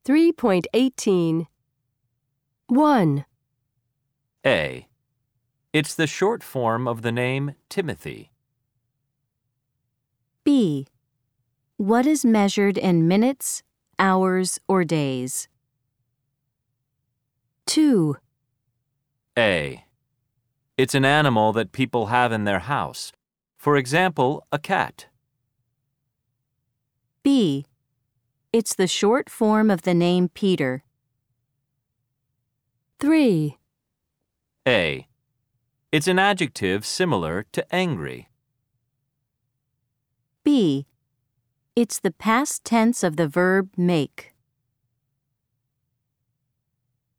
3.18. 1, A. It's the short form of the name Timothy. B. What is measured in minutes, hours, or days? 2, A. It's an animal that people have in their house. For example, a cat. B. It's the short form of the name Peter. 3, A. It's an adjective similar to angry. B. It's the past tense of the verb make.